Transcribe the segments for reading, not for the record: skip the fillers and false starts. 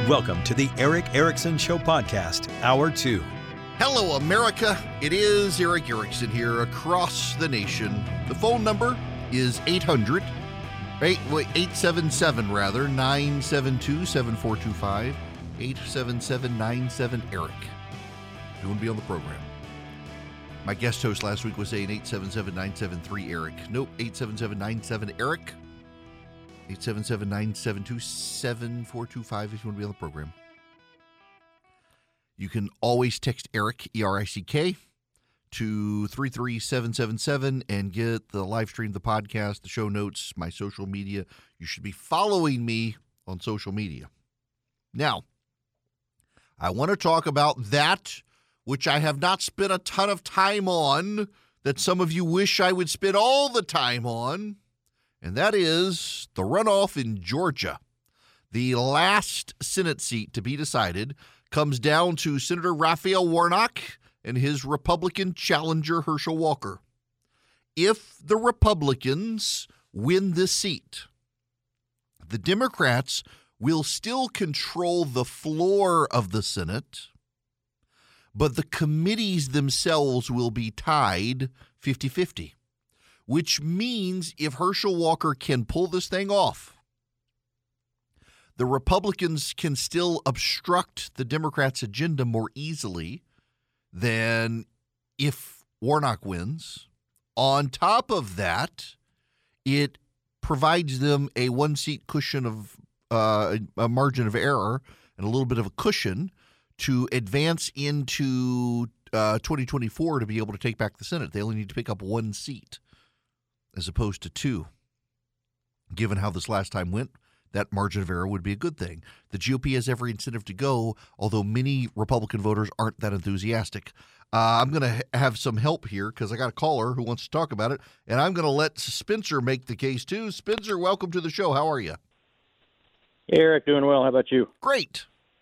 Welcome to the Erick Erickson Show Podcast, Hour 2. Hello, America. It is Erick Erickson here across the nation. The phone number is 877-972-7425, 877-97-ERIC. If you want to be on the program. My guest host last week was saying 877-973-ERIC. Nope, 877-97-ERIC. 877-972-7425 if you want to be on the program. You can always text Eric, E-R-I-C-K, to 33777 and get the live stream, the podcast, the show notes, my social media. You should be following me on social media. Now, I want to talk about that which I have not spent a ton of time on, that some of you wish I would spend all the time on, and that is the runoff in Georgia. The last Senate seat to be decided comes down to Senator Raphael Warnock and his Republican challenger, Herschel Walker. If the Republicans win this seat, the Democrats will still control the floor of the Senate, but the committees themselves will be tied 50-50, which means if Herschel Walker can pull this thing off, the Republicans can still obstruct the Democrats' agenda more easily than if Warnock wins. On top of that, it provides them a one-seat cushion of a margin of error and a little bit of a cushion to advance into 2024 to be able to take back the Senate. They only need to pick up one seat as opposed to two. Given how this last time went, that margin of error would be a good thing. The GOP has every incentive to go, although many Republican voters aren't that enthusiastic. I'm going to have some help here because I got a caller who wants to talk about it, and I'm going to let Spencer make the case too. Spencer, welcome to the show. How are you? Hey, Eric, doing well. How about you? Great.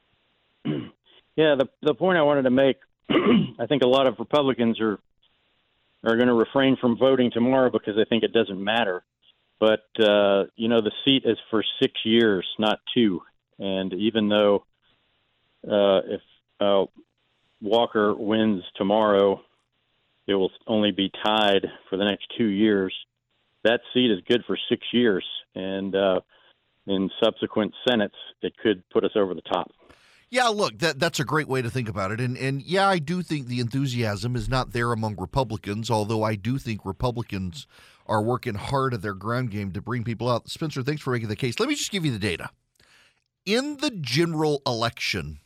Yeah, the point I wanted to make, I think a lot of Republicans are going to refrain from voting tomorrow because they think it doesn't matter. But, the seat is for 6 years, not 2. And even though if Walker wins tomorrow, it will only be tied for the next 2 years. That seat is good for 6 years. And in subsequent Senates, it could put us over the top. Yeah, look, that's a great way to think about it. And yeah, I do think the enthusiasm is not there among Republicans, although I do think Republicans are working hard at their ground game to bring people out. Spencer, thanks for making the case. Let me just give you the data. In the general election,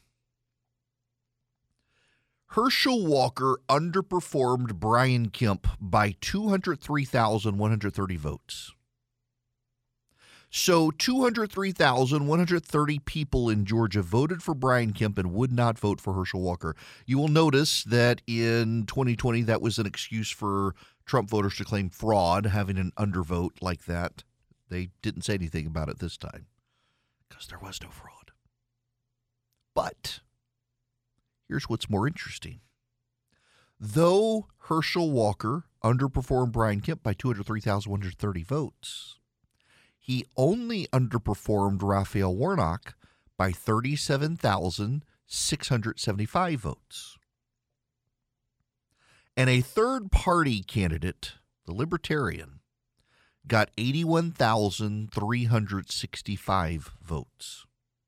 Herschel Walker underperformed Brian Kemp by 203,130 votes. So 203,130 people in Georgia voted for Brian Kemp and would not vote for Herschel Walker. You will notice that in 2020, that was an excuse for Trump voters to claim fraud, having an undervote like that. They didn't say anything about it this time because there was no fraud. But here's what's more interesting. Though Herschel Walker underperformed Brian Kemp by 203,130 votes, he only underperformed Raphael Warnock by 37,675 votes. And a third-party candidate, the Libertarian, got 81,365 votes.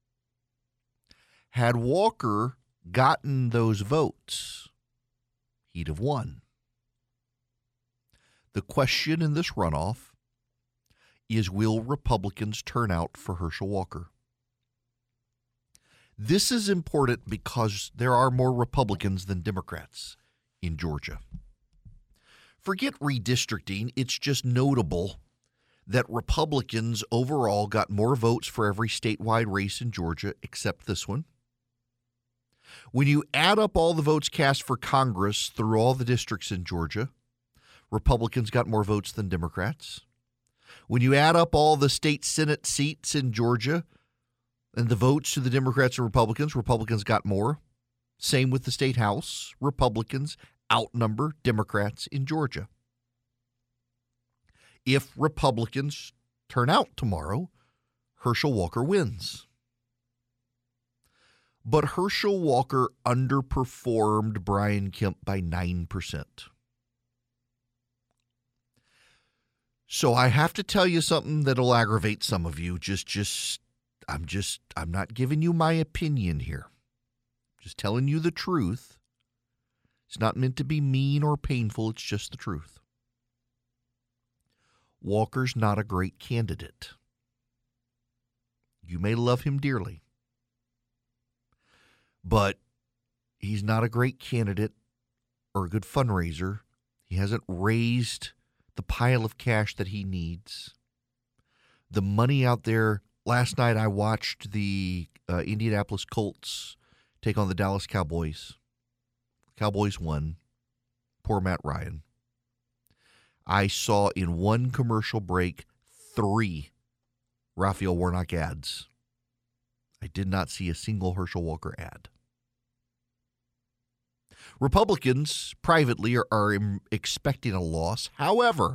Had Walker gotten those votes, he'd have won. The question in this runoff is, will Republicans turn out for Herschel Walker? This is important because there are more Republicans than Democrats in Georgia. Forget redistricting. It's just notable that Republicans overall got more votes for every statewide race in Georgia except this one. When you add up all the votes cast for Congress through all the districts in Georgia, Republicans got more votes than Democrats. When you add up all the state Senate seats in Georgia and the votes to the Democrats and Republicans, Republicans got more. Same with the state House. Republicans outnumber Democrats in Georgia. If Republicans turn out tomorrow, Herschel Walker wins. but Herschel Walker underperformed Brian Kemp by 9%. So I have to tell you something that'll aggravate some of you. I'm not giving you my opinion here. Just telling you the truth. It's not meant to be mean or painful. It's just the truth. Walker's not a great candidate. You may love him dearly, but he's not a great candidate or a good fundraiser. He hasn't raised the pile of cash that he needs. The money out there. Last night I watched the Indianapolis Colts take on the Dallas Cowboys. Cowboys won. Poor Matt Ryan. I saw in one commercial break 3 Raphael Warnock ads. I did not see a single Herschel Walker ad. Republicans privately are expecting a loss. However,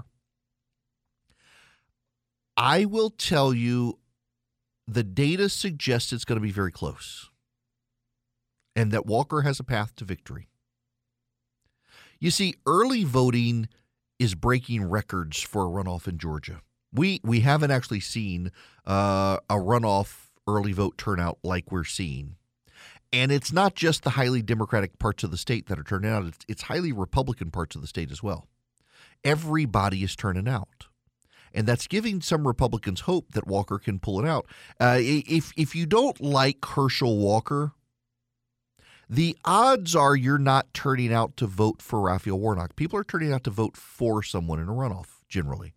I will tell you the data suggests it's going to be very close and that Walker has a path to victory. You see, early voting is breaking records for a runoff in Georgia. We haven't actually seen a runoff early vote turnout like we're seeing. And it's not just the highly Democratic parts of the state that are turning out. It's highly Republican parts of the state as well. Everybody is turning out. And that's giving some Republicans hope that Walker can pull it out. If you don't like Herschel Walker, the odds are you're not turning out to vote for Raphael Warnock. People are turning out to vote for someone in a runoff, generally.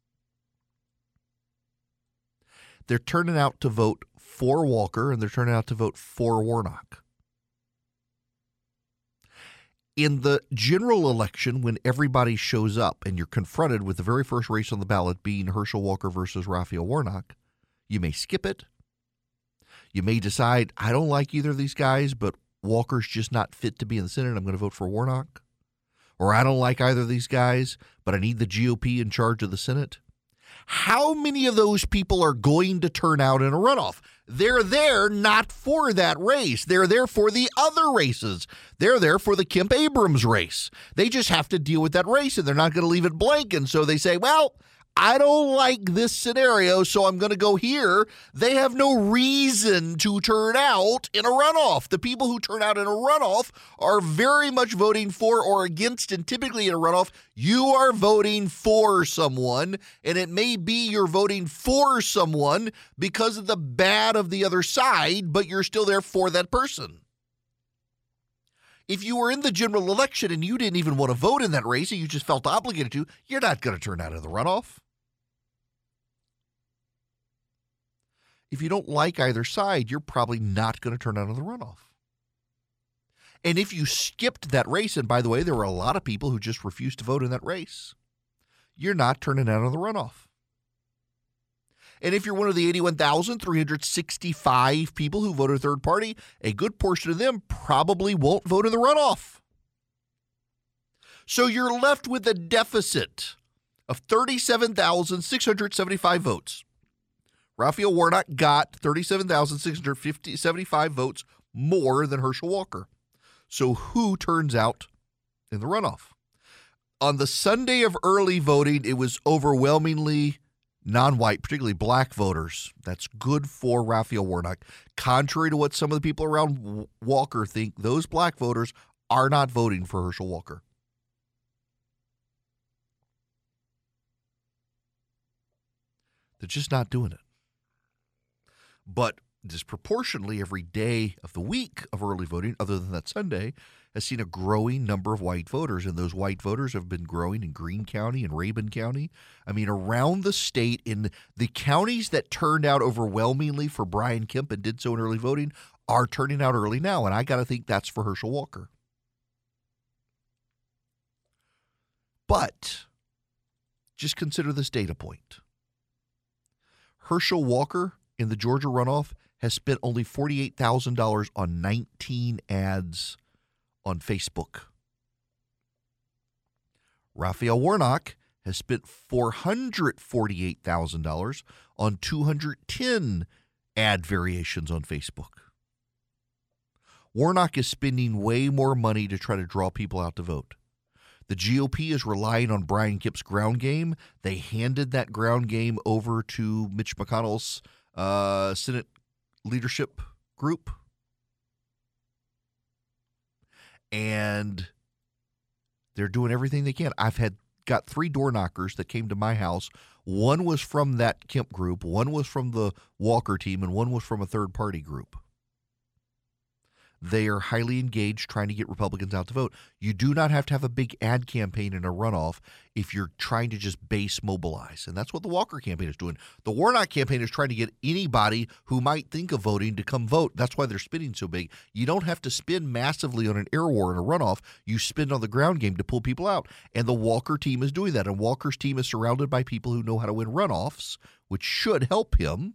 They're turning out to vote for Walker, and they're turning out to vote for Warnock. In the general election, when everybody shows up and you're confronted with the very first race on the ballot being Herschel Walker versus Raphael Warnock, you may skip it. You may decide, I don't like either of these guys, but Walker's just not fit to be in the Senate. I'm going to vote for Warnock. Or I don't like either of these guys, but I need the GOP in charge of the Senate. How many of those people are going to turn out in a runoff? They're there not for that race. They're there for the other races. They're there for the Kemp-Abrams race. They just have to deal with that race, and they're not going to leave it blank. And so they say, well, I don't like this scenario, so I'm going to go here. They have no reason to turn out in a runoff. The people who turn out in a runoff are very much voting for or against, and typically in a runoff, you are voting for someone, and it may be you're voting for someone because of the bad of the other side, but you're still there for that person. If you were in the general election and you didn't even want to vote in that race and you just felt obligated to, you're not going to turn out in the runoff. If you don't like either side, you're probably not going to turn out in the runoff. And if you skipped that race, and by the way, there were a lot of people who just refused to vote in that race, you're not turning out in the runoff. And if you're one of the 81,365 people who voted third party, a good portion of them probably won't vote in the runoff. So you're left with a deficit of 37,675 votes. Raphael Warnock got 37,675 votes more than Herschel Walker. So who turns out in the runoff? On the Sunday of early voting, it was overwhelmingly non-white, particularly black voters. That's good for Raphael Warnock. Contrary to what some of the people around Walker think, those black voters are not voting for Herschel Walker. They're just not doing it. But disproportionately, every day of the week of early voting, other than that Sunday, has seen a growing number of white voters. And those white voters have been growing in Greene County and Rabun County. I mean, around the state, in the counties that turned out overwhelmingly for Brian Kemp and did so in early voting, are turning out early now. And I got to think that's for Herschel Walker. But just consider this data point. Herschel Walker in the Georgia runoff has spent only $48,000 on 19 ads on Facebook. Raphael Warnock has spent $448,000 on 210 ad variations on Facebook. Warnock is spending way more money to try to draw people out to vote. The GOP is relying on Brian Kemp's ground game. They handed that ground game over to Mitch McConnell's Senate leadership group. And they're doing everything they can. I've got 3 door knockers that came to my house. One was from that Kemp group, one was from the Walker team, and one was from a third-party group. They are highly engaged trying to get Republicans out to vote. You do not have to have a big ad campaign in a runoff if you're trying to just base mobilize. And that's what the Walker campaign is doing. The Warnock campaign is trying to get anybody who might think of voting to come vote. That's why they're spending so big. You don't have to spend massively on an air war in a runoff. You spend on the ground game to pull people out. And the Walker team is doing that. And Walker's team is surrounded by people who know how to win runoffs, which should help him.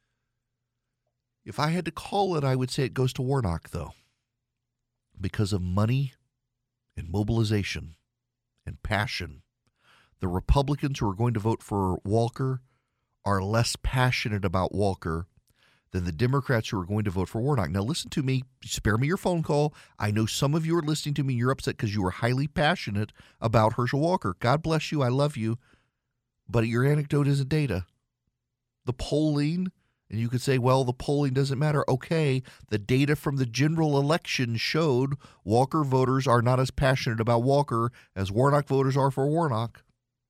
If I had to call it, I would say it goes to Warnock, though, because of money and mobilization and passion. The Republicans who are going to vote for Walker are less passionate about Walker than the Democrats who are going to vote for Warnock. Now, listen to me. Spare me your phone call. I know some of you are listening to me. You're upset because you are highly passionate about Herschel Walker. God bless you. I love you. But your anecdote isn't data. The polling... And you could say, well, the polling doesn't matter. Okay, the data from the general election showed Walker voters are not as passionate about Walker as Warnock voters are for Warnock.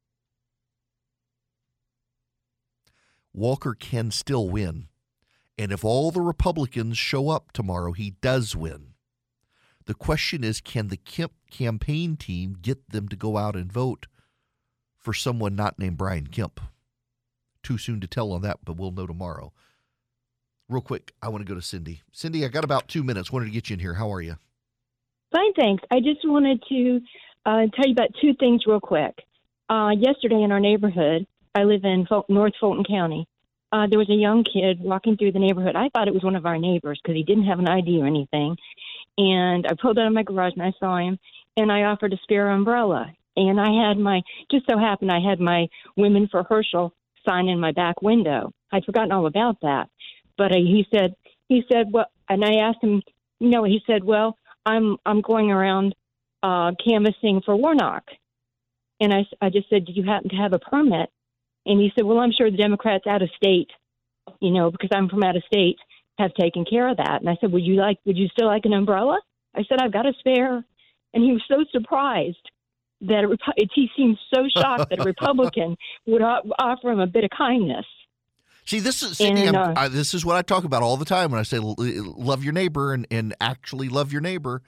Walker can still win. And if all the Republicans show up tomorrow, he does win. The question is, can the Kemp campaign team get them to go out and vote for someone not named Brian Kemp? Too soon to tell on that, but we'll know tomorrow. Real quick, I want to go to Cindy. Cindy, I got about 2 minutes. Wanted to get you in here. How are you? Fine, thanks. I just wanted to tell you about 2 things real quick. Yesterday in our neighborhood, I live in North Fulton County, there was a young kid walking through the neighborhood. I thought it was one of our neighbors because he didn't have an ID or anything. And I pulled out of my garage and I saw him, and I offered a spare umbrella. And I had just so happened I had my Women for Herschel sign in my back window. I'd forgotten all about that. But he said, well, and I asked him, he said, well, I'm going around canvassing for Warnock. And I just said, do you happen to have a permit? And he said, well, I'm sure the Democrats out of state, because I'm from out of state, have taken care of that. And I said, would you still like an umbrella? I said, I've got a spare. And he was so surprised that he seemed so shocked that a Republican would offer him a bit of kindness. See, this is Cindy, this is what I talk about all the time when I say love your neighbor and actually love your neighbor.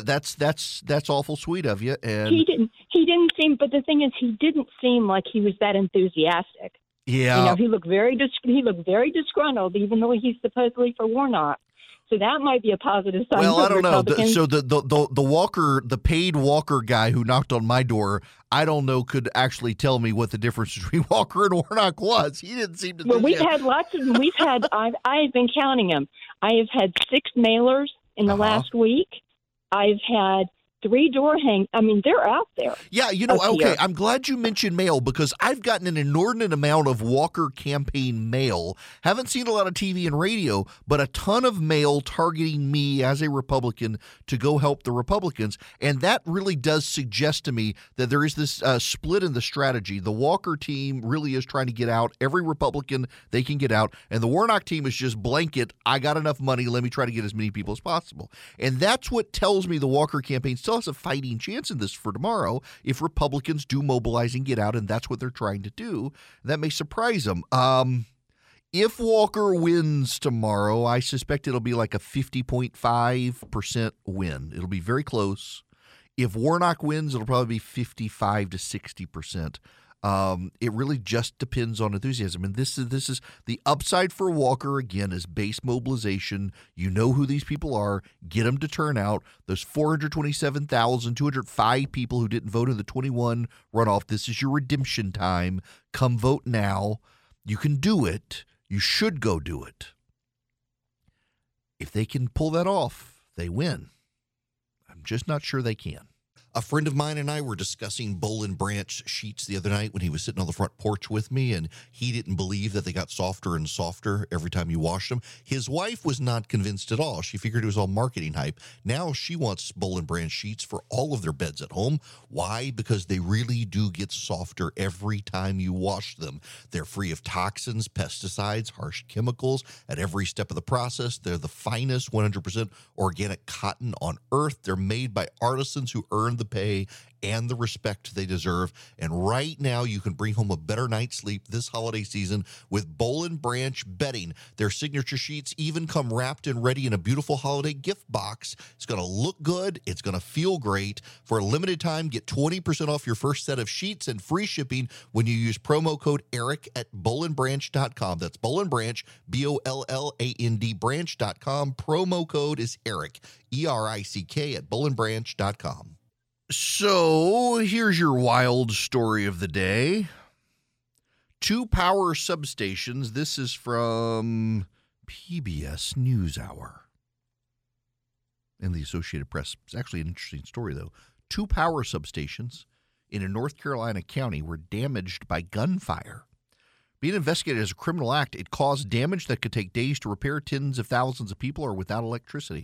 That's awful sweet of you. And he didn't seem, but the thing is, he didn't seem like he was that enthusiastic. Yeah, he looked very disgruntled, even though he's supposedly for Warnock. So that might be a positive sign. Well, for I don't know. Republicans. The Walker, the paid Walker guy who knocked on my door, I don't know, could actually tell me what the difference between Walker and Warnock was. He didn't seem to. Well, had lots of. I've been counting them. I have had 6 mailers in the last week. I've had 3 door hang. I mean, they're out there. Yeah, okay. I'm glad you mentioned mail because I've gotten an inordinate amount of Walker campaign mail. Haven't seen a lot of TV and radio, but a ton of mail targeting me as a Republican to go help the Republicans. And that really does suggest to me that there is this split in the strategy. The Walker team really is trying to get out every Republican they can get out. And the Warnock team is just blanket, I got enough money, let me try to get as many people as possible. And that's what tells me the Walker campaign still has a fighting chance in this for tomorrow if Republicans do mobilize and get out, and that's what they're trying to do. That may surprise them. If Walker wins tomorrow, I suspect it'll be like a 50.5% win. It'll be very close. If Warnock wins, it'll probably be 55 to 60%. It really just depends on enthusiasm. And this is the upside for Walker, again, is base mobilization. You know who these people are. Get them to turn out. Those 427,205 people who didn't vote in the 21 runoff, this is your redemption time. Come vote now. You can do it. You should go do it. If they can pull that off, they win. I'm just not sure they can. A friend of mine and I were discussing Boll & Branch sheets the other night when he was sitting on the front porch with me, and he didn't believe that they got softer and softer every time you washed them. His wife was not convinced at all. She figured it was all marketing hype. Now she wants Boll & Branch sheets for all of their beds at home. Why? Because they really do get softer every time you wash them. They're free of toxins, pesticides, harsh chemicals at every step of the process. They're the finest 100% organic cotton on earth. They're made by artisans who earn the pay and the respect they deserve. And right now, you can bring home a better night's sleep this holiday season with Boll & Branch bedding. Their signature sheets even come wrapped and ready in a beautiful holiday gift box. It's going to look good. It's going to feel great. For a limited time, get 20% off your first set of sheets and free shipping when you use promo code ERIC at bollandbranch.com. That's Boll & Branch, BOLLAND branch.com. Promo code is ERIC, ERICK at bollandbranch.com. So here's your wild story of the day. 2 power substations. This is from PBS NewsHour and the Associated Press. It's actually an interesting story, though. 2 power substations in a North Carolina county were damaged by gunfire. Being investigated as a criminal act, it caused damage that could take days to repair. Tens of thousands of people are without electricity.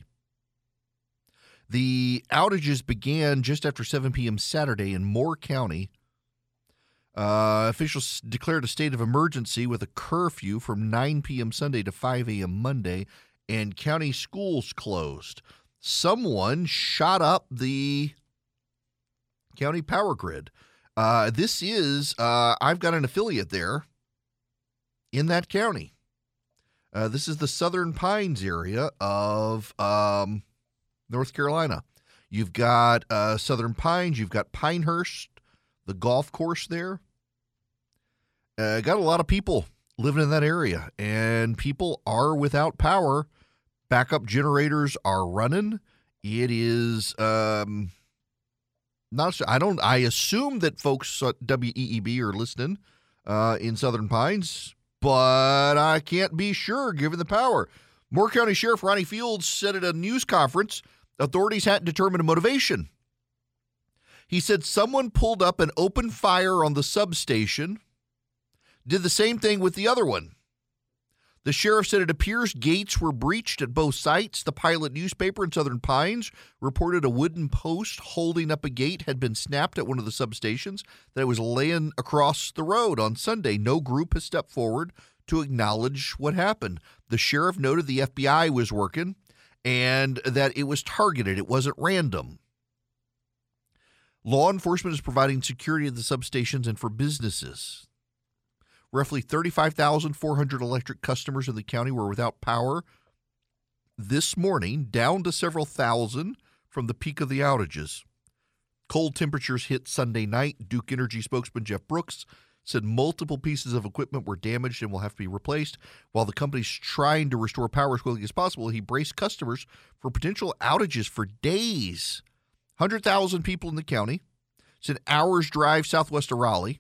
The outages began just after 7 p.m. Saturday in Moore County. Officials declared a state of emergency with a curfew from 9 p.m. Sunday to 5 a.m. Monday, and county schools closed. Someone shot up the county power grid. I've got an affiliate there in that county. This is the Southern Pines area of North Carolina. You've got Southern Pines, you've got Pinehurst, the golf course there. Got a lot of people living in that area, and people are without power. Backup generators are running. It is I assume that folks at WEEB are listening in Southern Pines, but I can't be sure given the power. Moore County Sheriff Ronnie Fields said at a news conference authorities hadn't determined a motivation. He said someone pulled up and opened fire on the substation, did the same thing with the other one. The sheriff said it appears gates were breached at both sites. The Pilot newspaper in Southern Pines reported a wooden post holding up a gate had been snapped at one of the substations, that it was laying across the road on Sunday. No group has stepped forward to acknowledge what happened. The sheriff noted the FBI was working and that it was targeted. It wasn't random. Law enforcement is providing security at the substations and for businesses. Roughly 35,400 electric customers in the county were without power this morning, down to several thousand from the peak of the outages. Cold temperatures hit Sunday night. Duke Energy spokesman Jeff Brooks said multiple pieces of equipment were damaged and will have to be replaced. While the company's trying to restore power as quickly as possible, he braced customers for potential outages for days. 100,000 people in the county. It's an hour's drive southwest of Raleigh.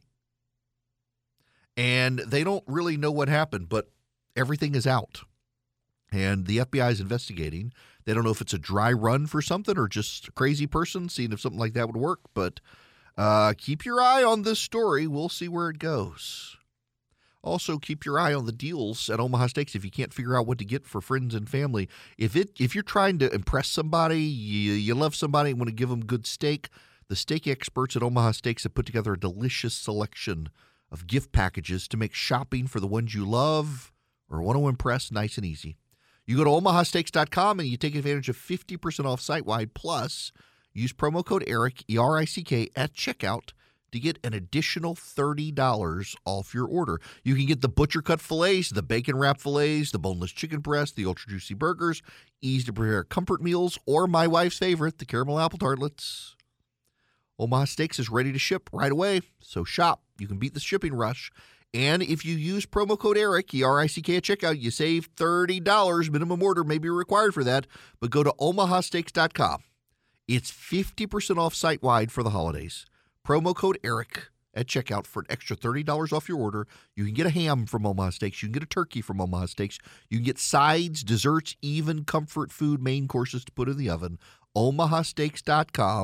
And they don't really know what happened, but everything is out. And the FBI is investigating. They don't know if it's a dry run for something or just a crazy person seeing if something like that would work. But keep your eye on this story. We'll see where it goes. Also, keep your eye on the deals at Omaha Steaks if you can't figure out what to get for friends and family. If you're trying to impress somebody, you love somebody and want to give them good steak, the steak experts at Omaha Steaks have put together a delicious selection of gift packages to make shopping for the ones you love or want to impress nice and easy. You go to omahasteaks.com and you take advantage of 50% off site-wide, plus use promo code ERIC, E-R-I-C-K, at checkout to get an additional $30 off your order. You can get the butcher-cut fillets, the bacon-wrapped fillets, the boneless chicken breast, the ultra-juicy burgers, easy-to-prepare comfort meals, or my wife's favorite, the caramel apple tartlets. Omaha Steaks is ready to ship right away, so shop. You can beat the shipping rush. And if you use promo code ERIC, E-R-I-C-K, at checkout, you save $30. Minimum order may be required for that, but go to omahasteaks.com. It's 50% off site-wide for the holidays. Promo code ERIC at checkout for an extra $30 off your order. You can get a ham from Omaha Steaks. You can get a turkey from Omaha Steaks. You can get sides, desserts, even comfort food main courses to put in the oven. omahasteaks.com.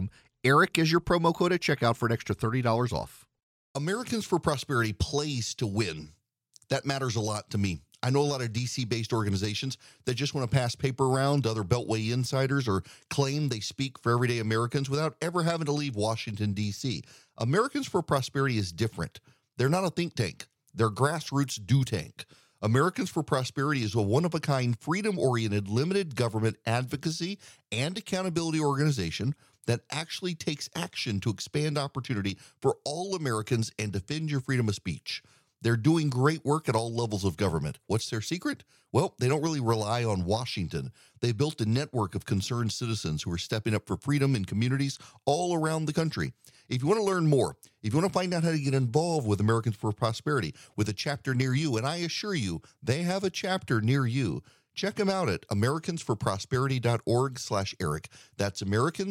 ERIC as your promo code at checkout for an extra $30 off. Americans for Prosperity plays to win. That matters a lot to me. I know a lot of D.C.-based organizations that just want to pass paper around to other Beltway insiders or claim they speak for everyday Americans without ever having to leave Washington, D.C. Americans for Prosperity is different. They're not a think tank. They're grassroots do tank. Americans for Prosperity is a one-of-a-kind, freedom-oriented, limited government advocacy and accountability organization that actually takes action to expand opportunity for all Americans and defend your freedom of speech. They're doing great work at all levels of government. What's their secret? Well, they don't really rely on Washington. They built a network of concerned citizens who are stepping up for freedom in communities all around the country. If you want to learn more, if you want to find out how to get involved with Americans for Prosperity with a chapter near you, and I assure you, they have a chapter near you, check them out at americansforprosperity.org/ERIC. That's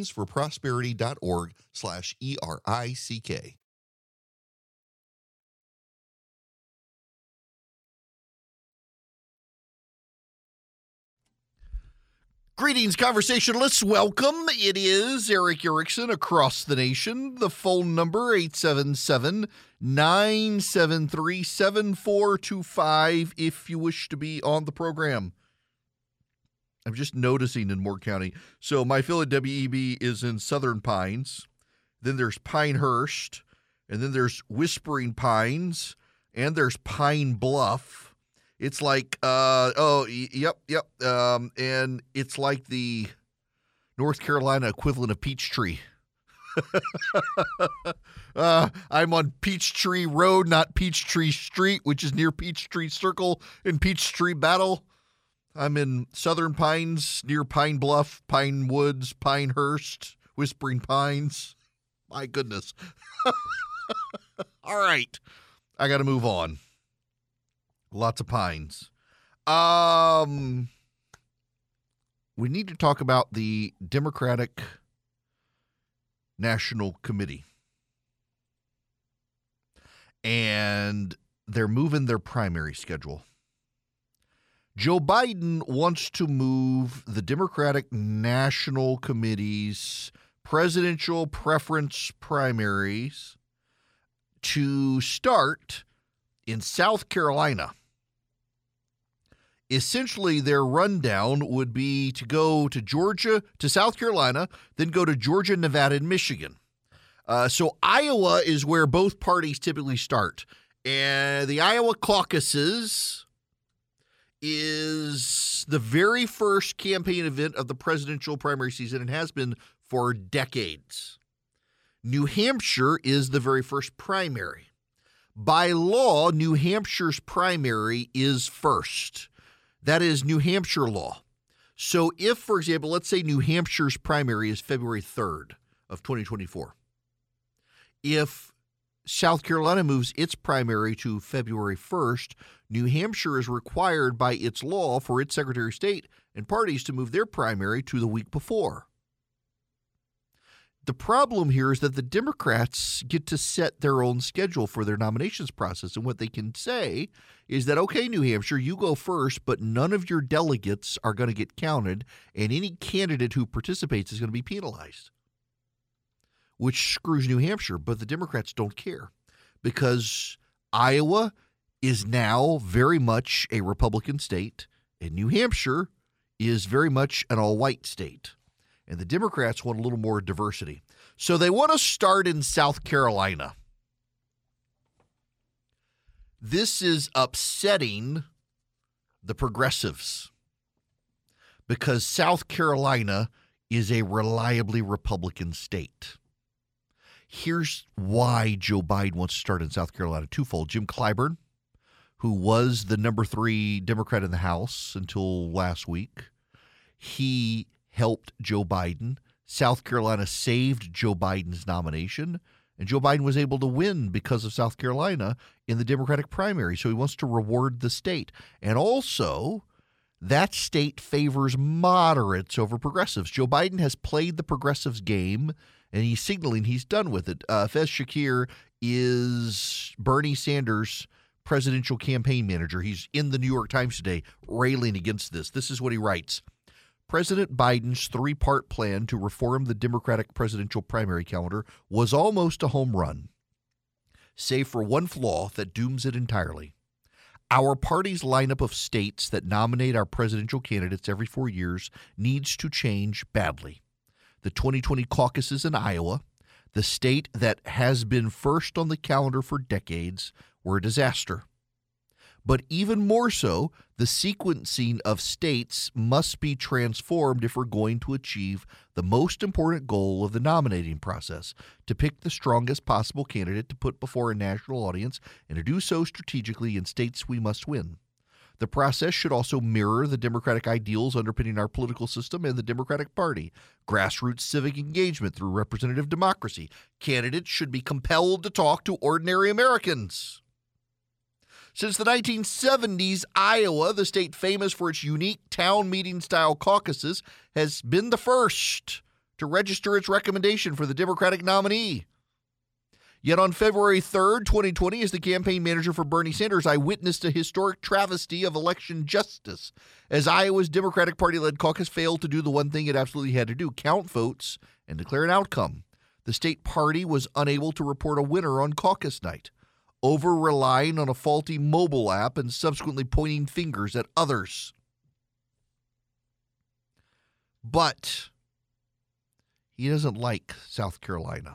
americansforprosperity.org/ERICK. Greetings, conversationalists. Welcome. It is Eric Erickson across the nation. The phone number, 877-973-7425, if you wish to be on the program. I'm just noticing in Moore County. So my affiliate WEB is in Southern Pines. Then there's Pinehurst. And then there's Whispering Pines. And there's Pine Bluff. It's like, yep. And it's like the North Carolina equivalent of Peachtree. I'm on Peachtree Road, not Peachtree Street, which is near Peachtree Circle and Peachtree Battle. I'm in Southern Pines, near Pine Bluff, Pine Woods, Pinehurst, Whispering Pines. My goodness. All right. I got to move on. Lots of pines. We need to talk about the Democratic National Committee. And they're moving their primary schedule. Joe Biden wants to move the Democratic National Committee's presidential preference primaries to start in South Carolina. Essentially, their rundown would be to go to Georgia, to South Carolina, then go to Georgia, Nevada, and Michigan. So Iowa is where both parties typically start. And the Iowa caucuses is the very first campaign event of the presidential primary season and has been for decades. New Hampshire is the very first primary. By law, New Hampshire's primary is first. That is New Hampshire law. So if, for example, let's say New Hampshire's primary is February 3rd of 2024. If South Carolina moves its primary to February 1st, New Hampshire is required by its law for its Secretary of State and parties to move their primary to the week before. The problem here is that the Democrats get to set their own schedule for their nominations process. And what they can say is that, okay, New Hampshire, you go first, but none of your delegates are going to get counted, and any candidate who participates is going to be penalized, which screws New Hampshire. But the Democrats don't care because Iowa is now very much a Republican state, and New Hampshire is very much an all-white state. And the Democrats want a little more diversity. So they want to start in South Carolina. This is upsetting the progressives because South Carolina is a reliably Republican state. Here's why Joe Biden wants to start in South Carolina. Twofold. Jim Clyburn, who was the number 3 Democrat in the House until last week, he helped Joe Biden. South Carolina saved Joe Biden's nomination, and Joe Biden was able to win because of South Carolina in the Democratic primary. So he wants to reward the state. And also, that state favors moderates over progressives. Joe Biden has played the progressives game, and he's signaling he's done with it. Fez Shakir is Bernie Sanders' presidential campaign manager. He's in the New York Times today railing against this. This is what he writes. President Biden's three-part plan to reform the Democratic presidential primary calendar was almost a home run, save for one flaw that dooms it entirely. Our party's lineup of states that nominate our presidential candidates every 4 years needs to change badly. The 2020 caucuses in Iowa, the state that has been first on the calendar for decades, were a disaster. But even more so, the sequencing of states must be transformed if we're going to achieve the most important goal of the nominating process, to pick the strongest possible candidate to put before a national audience and to do so strategically in states we must win. The process should also mirror the democratic ideals underpinning our political system and the Democratic Party. Grassroots civic engagement through representative democracy. Candidates should be compelled to talk to ordinary Americans. Since the 1970s, Iowa, the state famous for its unique town meeting-style caucuses, has been the first to register its recommendation for the Democratic nominee. Yet on February 3rd, 2020, as the campaign manager for Bernie Sanders, I witnessed a historic travesty of election justice as Iowa's Democratic Party-led caucus failed to do the one thing it absolutely had to do, count votes and declare an outcome. The state party was unable to report a winner on caucus night, over-relying on a faulty mobile app and subsequently pointing fingers at others. But he doesn't like South Carolina.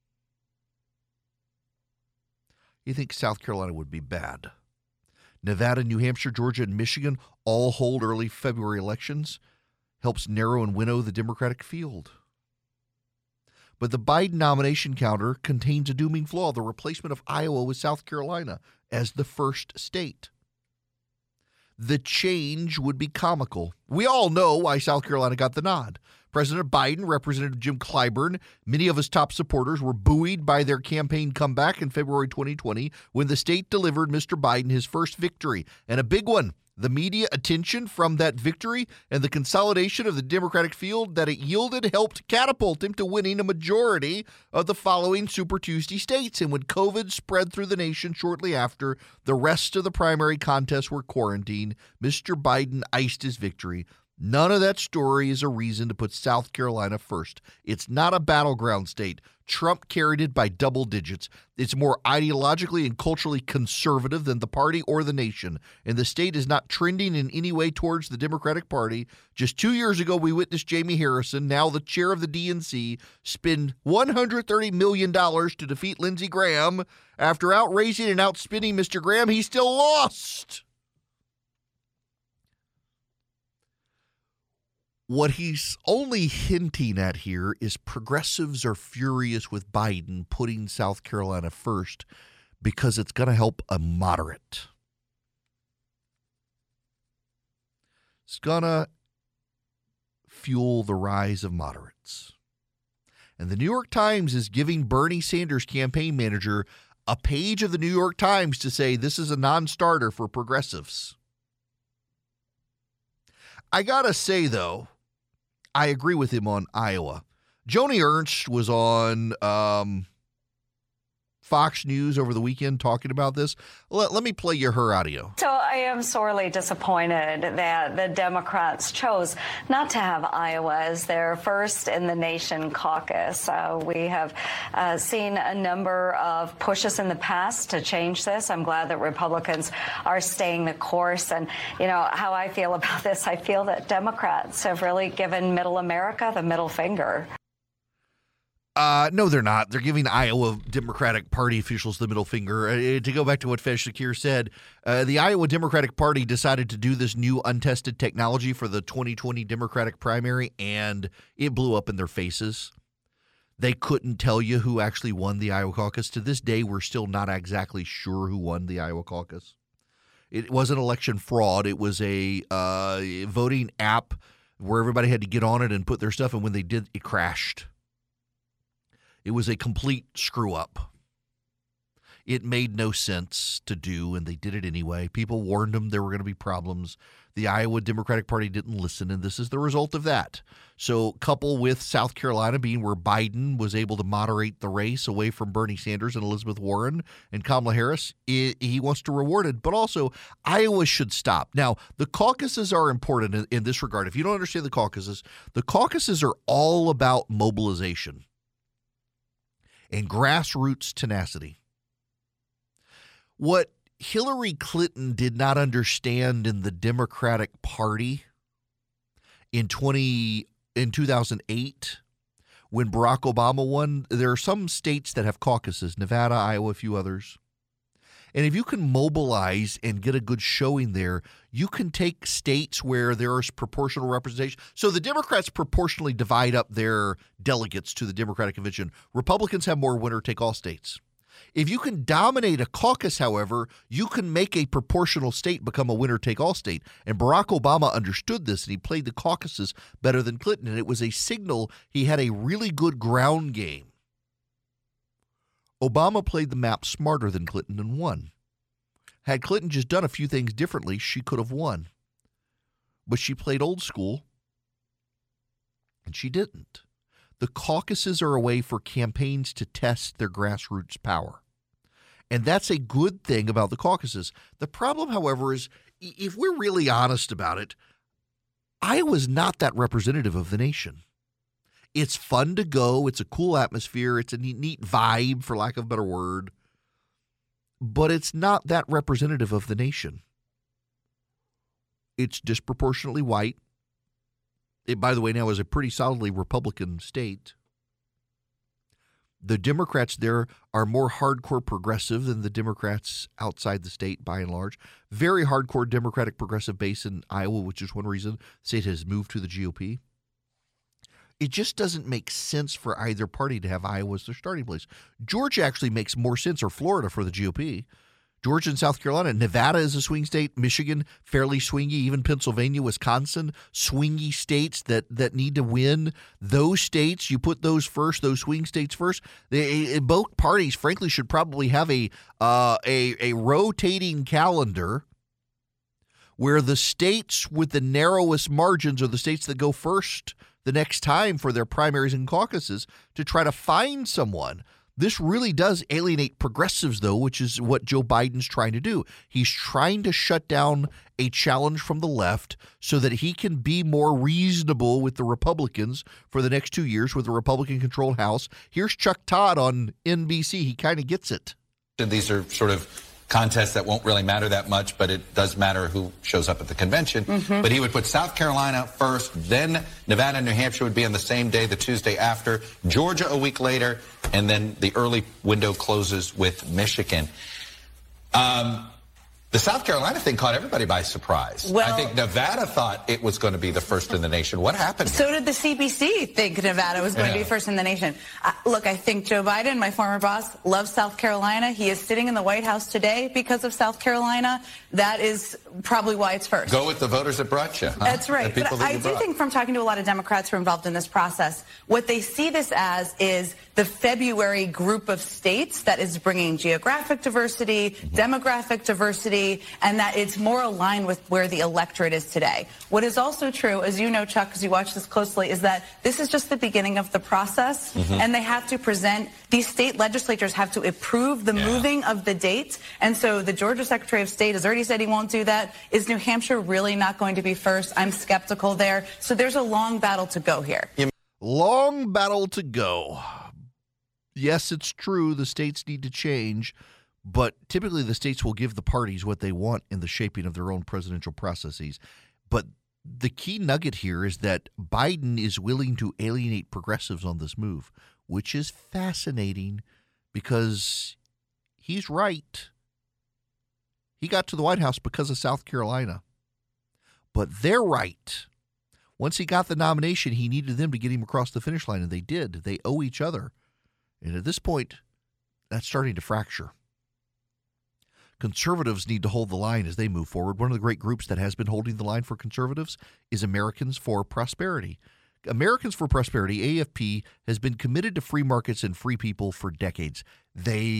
He thinks South Carolina would be bad. Nevada, New Hampshire, Georgia, and Michigan all hold early February elections, helps narrow and winnow the Democratic field. But the Biden nomination calendar contains a dooming flaw, the replacement of Iowa with South Carolina as the first state. The change would be comical. We all know why South Carolina got the nod. President Biden, Representative Jim Clyburn, many of his top supporters were buoyed by their campaign comeback in February 2020 when the state delivered Mr. Biden his first victory, and a big one. The media attention from that victory and the consolidation of the Democratic field that it yielded helped catapult him to winning a majority of the following Super Tuesday states. And when COVID spread through the nation shortly after, the rest of the primary contests were quarantined. Mr. Biden iced his victory. None of that story is a reason to put South Carolina first. It's not a battleground state. Trump carried it by double digits. It's more ideologically and culturally conservative than the party or the nation. And the state is not trending in any way towards the Democratic Party. Just 2 years ago, we witnessed Jamie Harrison, now the chair of the DNC, spend $130 million to defeat Lindsey Graham. After outraising and outspinning Mr. Graham, he still lost. What he's only hinting at here is progressives are furious with Biden putting South Carolina first because it's going to help a moderate. It's going to fuel the rise of moderates. And the New York Times is giving Bernie Sanders' campaign manager a page of the New York Times to say this is a non-starter for progressives. I got to say, though, I agree with him on Iowa. Joni Ernst was on Fox News over the weekend talking about this. Let me play you her audio. So I am sorely disappointed that the Democrats chose not to have Iowa as their first in the nation caucus. We have seen a number of pushes in the past to change this. I'm glad that Republicans are staying the course. And, you know, how I feel about this, I feel that Democrats have really given middle America the middle finger. No, they're not. They're giving Iowa Democratic Party officials the middle finger. To go back to what Faiz Shakir said, the Iowa Democratic Party decided to do this new untested technology for the 2020 Democratic primary, and it blew up in their faces. They couldn't tell you who actually won the Iowa caucus. To this day, we're still not exactly sure who won the Iowa caucus. It wasn't election fraud. It was a voting app where everybody had to get on it and put their stuff, and when they did, it crashed. It was a complete screw-up. It made no sense to do, and they did it anyway. People warned them there were going to be problems. The Iowa Democratic Party didn't listen, and this is the result of that. So couple with South Carolina being where Biden was able to moderate the race away from Bernie Sanders and Elizabeth Warren and Kamala Harris, he wants to reward it. But also, Iowa should stop. Now, the caucuses are important in this regard. If you don't understand the caucuses are all about mobilization and grassroots tenacity. What Hillary Clinton did not understand in the Democratic Party in 2008 when Barack Obama won, there are some states that have caucuses, Nevada, Iowa, a few others. And if you can mobilize and get a good showing there, you can take states where there is proportional representation. So the Democrats proportionally divide up their delegates to the Democratic Convention. Republicans have more winner-take-all states. If you can dominate a caucus, however, you can make a proportional state become a winner-take-all state. And Barack Obama understood this, and he played the caucuses better than Clinton. And it was a signal he had a really good ground game. Obama played the map smarter than Clinton and won. Had Clinton just done a few things differently, she could have won. But she played old school, and she didn't. The caucuses are a way for campaigns to test their grassroots power. And that's a good thing about the caucuses. The problem, however, is if we're really honest about it, Iowa's not that representative of the nation. It's fun to go. It's a cool atmosphere. It's a neat vibe, for lack of a better word. But it's not that representative of the nation. It's disproportionately white. It, by the way, now is a pretty solidly Republican state. The Democrats there are more hardcore progressive than the Democrats outside the state, by and large. Very hardcore Democratic progressive base in Iowa, which is one reason the state has moved to the GOP. It just doesn't make sense for either party to have Iowa as their starting place. Georgia actually makes more sense, or Florida, for the GOP. Georgia and South Carolina. Nevada is a swing state. Michigan, fairly swingy. Even Pennsylvania, Wisconsin, swingy states that need to win. Those states, you put those first, those swing states first. Both parties, frankly, should probably have a rotating calendar where the states with the narrowest margins are the states that go first the next time for their primaries and caucuses to try to find someone. This really does alienate progressives, though, which is what Joe Biden's trying to do. He's trying to shut down a challenge from the left so that he can be more reasonable with the Republicans for the next 2 years with a Republican-controlled House. Here's Chuck Todd on NBC. He kind of gets it. These are sort of contests that won't really matter that much, but it does matter who shows up at the convention. Mm-hmm. But he would put South Carolina first, then Nevada and New Hampshire would be on the same day, the Tuesday after, Georgia a week later, and then the early window closes with Michigan. The South Carolina thing caught everybody by surprise. Well, I think Nevada thought it was going to be the first in the nation. What happened? So did the CBC think Nevada was going to be first in the nation. Look, I think Joe Biden, my former boss, loves South Carolina. He is sitting in the White House today because of South Carolina. That is probably why it's first. Go with the voters that brought you. Huh? That's right. But I do think from talking to a lot of Democrats who are involved in this process, what they see this as is the February group of states that is bringing geographic diversity, demographic diversity, and that it's more aligned with where the electorate is today. What is also true, as you know, Chuck, because you watch this closely, is that this is just the beginning of the process, and they have to present, these state legislatures have to approve the moving of the date, and so the Georgia Secretary of State has already said he won't do that. Is New Hampshire really not going to be first? I'm skeptical there. So there's a long battle to go here. Long battle to go. Yes, it's true. The states need to change, but typically the states will give the parties what they want in the shaping of their own presidential processes. But the key nugget here is that Biden is willing to alienate progressives on this move, which is fascinating because he's right. He got to the White House because of South Carolina. But they're right. Once he got the nomination, he needed them to get him across the finish line, and they did. They owe each other. And at this point, that's starting to fracture. Conservatives need to hold the line as they move forward. One of the great groups that has been holding the line for conservatives is Americans for Prosperity. Americans for Prosperity, AFP, has been committed to free markets and free people for decades. They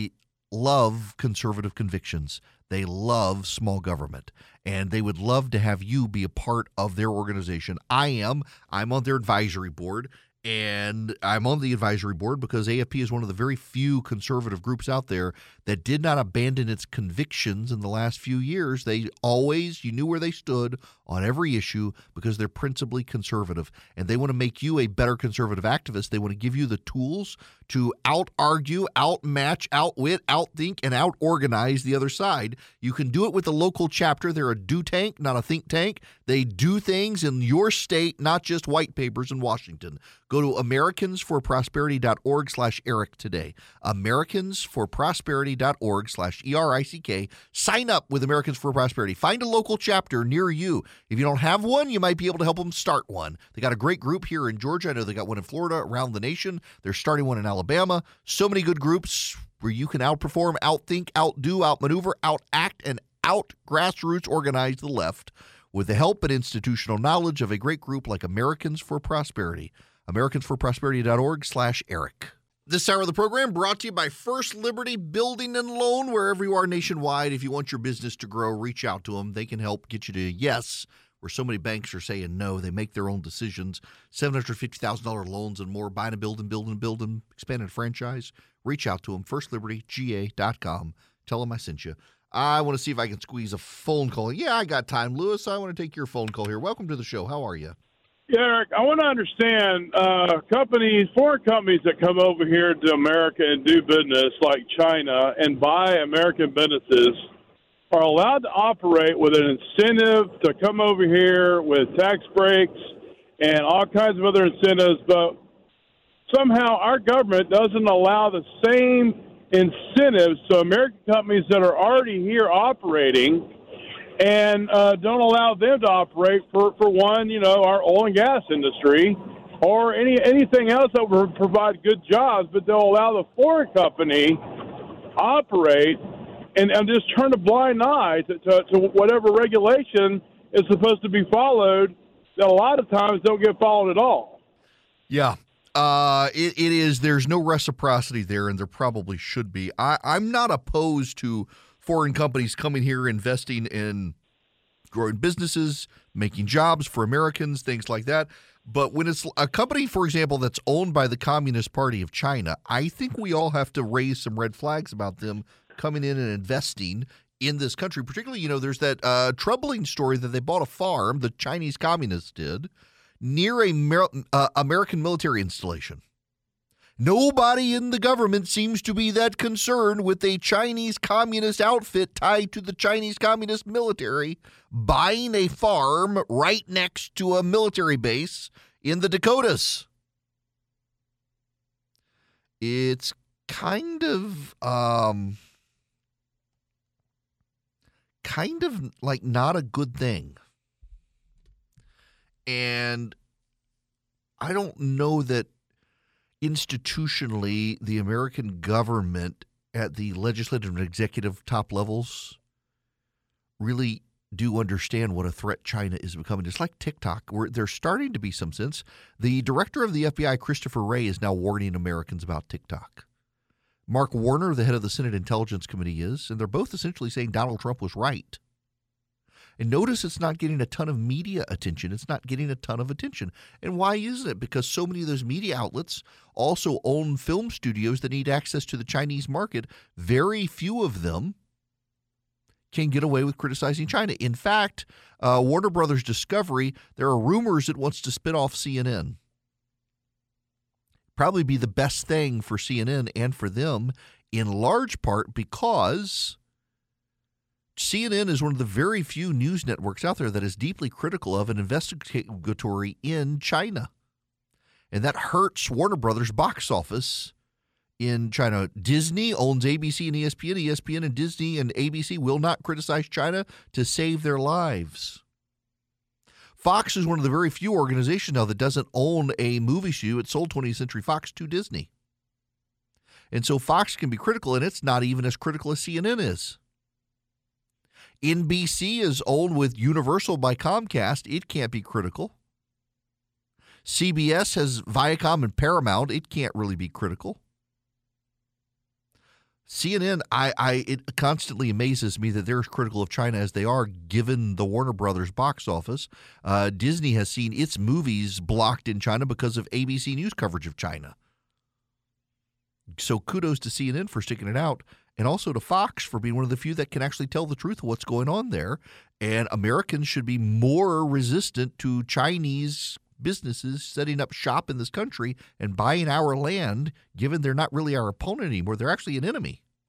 love conservative convictions. They love small government, and they would love to have you be a part of their organization. I'm on their advisory board, and I'm on the advisory board because AFP is one of the very few conservative groups out there that did not abandon its convictions in the last few years. They always, you knew where they stood on every issue because they're principally conservative, and they want to make you a better conservative activist. They want to give you the tools to out-argue, outmatch, outwit, outthink, and out-organize the other side. You can do it with a local chapter. They're a do tank, not a think tank. They do things in your state, not just white papers in Washington. Go to americansforprosperity.org/Eric today. americansforprosperity.org/ERICK. Sign up with Americans for Prosperity. Find a local chapter near you. If you don't have one, you might be able to help them start one. They got a great group here in Georgia. I know they got one in Florida, around the nation. They're starting one in Alabama. So many good groups where you can outperform, outthink, outdo, outmaneuver, outact, and out-grassroots organize the left with the help and institutional knowledge of a great group like Americans for Prosperity. americansforprosperity.org/Eric. This hour of the program brought to you by First Liberty Building and Loan. Wherever you are nationwide, if you want your business to grow, reach out to them. They can help get you to yes, where so many banks are saying no. They make their own decisions. $750,000 loans and more. Buying a building, expanded franchise. Reach out to them. FirstLibertyGA.com. Tell them I sent you. I want to see if I can squeeze a phone call. Yeah, I got time, Lewis. I want to take your phone call here. Welcome to the show. How are you? Yeah, Eric, I want to understand foreign companies that come over here to America and do business like China and buy American businesses are allowed to operate with an incentive to come over here with tax breaks and all kinds of other incentives, but somehow our government doesn't allow the same incentives to American companies that are already here operating and don't allow them to operate for one, our oil and gas industry or anything else that would provide good jobs, but they'll allow the foreign company operate and just turn a blind eye to whatever regulation is supposed to be followed that a lot of times don't get followed at all. Yeah. It is. There's no reciprocity there, and there probably should be. I'm not opposed to foreign companies coming here, investing in growing businesses, making jobs for Americans, things like that. But when it's a company, for example, that's owned by the Communist Party of China, I think we all have to raise some red flags about them coming in and investing in this country. Particularly, there's that troubling story that they bought a farm, the Chinese communists did, near a American military installation. Nobody in the government seems to be that concerned with a Chinese communist outfit tied to the Chinese communist military buying a farm right next to a military base in the Dakotas. It's kind of like not a good thing. And I don't know that institutionally the American government at the legislative and executive top levels really do understand what a threat China is becoming. It's like TikTok, where there's starting to be some sense. The director of the FBI, Christopher Wray, is now warning Americans about TikTok. Mark Warner, the head of the Senate Intelligence Committee, is, and they're both essentially saying Donald Trump was right. And notice it's not getting a ton of media attention. It's not getting a ton of attention. And why isn't it? Because so many of those media outlets also own film studios that need access to the Chinese market. Very few of them can get away with criticizing China. In fact, Warner Brothers Discovery, there are rumors it wants to spin off CNN. Probably be the best thing for CNN and for them, in large part because CNN is one of the very few news networks out there that is deeply critical of and investigatory in China. And that hurts Warner Brothers' box office in China. Disney owns ABC and ESPN. ESPN and Disney and ABC will not criticize China to save their lives. Fox is one of the very few organizations now that doesn't own a movie studio. It sold 20th Century Fox to Disney. And so Fox can be critical, and it's not even as critical as CNN is. NBC is owned with Universal by Comcast. It can't be critical. CBS has Viacom and Paramount. It can't really be critical. CNN, it constantly amazes me that they're as critical of China as they are, given the Warner Brothers box office. Disney has seen its movies blocked in China because of ABC News coverage of China. So kudos to CNN for sticking it out, and also to Fox for being one of the few that can actually tell the truth of what's going on there. And Americans should be more resistant to Chinese businesses setting up shop in this country and buying our land, given they're not really our opponent anymore. They're actually an enemy.